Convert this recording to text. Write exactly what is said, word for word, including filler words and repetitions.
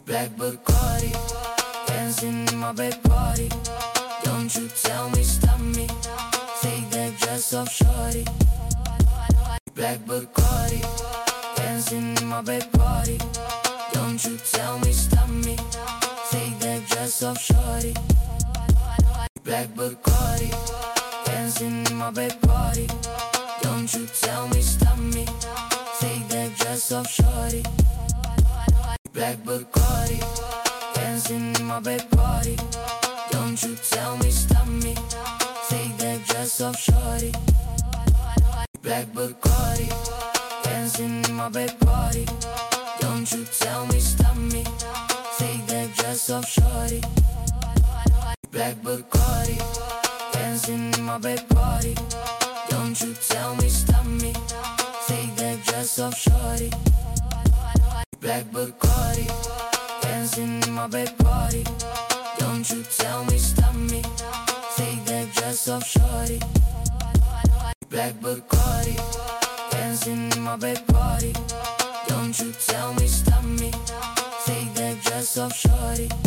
Black Bacardi, dancing in my bed party. Don't you tell me, stop me, take that dress off, shorty. Black Bacardi, dancing in my bed party. Don't you tell me, stop me, take that dress off, shorty. Black Bacardi, dancing in my bed party. Don't you tell me, stop me, take that dress off, shorty. Black Bacardi, dancing in my bed party. Don't you tell me, stop me, take that dress off, shorty. Black Bacardi, dancing in my bed party. Don't you tell me, stop me, take that dress off, shorty. Black Bacardi, dancing in my bed party. Don't you tell me, stop me, take that dress off, shorty. Black Bacardi, dancing in my bed party. Don't you tell me, stop me, take that dress off, shorty. Black Bacardi, dancing in my bed party. Don't you tell me, stop me, take that dress off, shorty.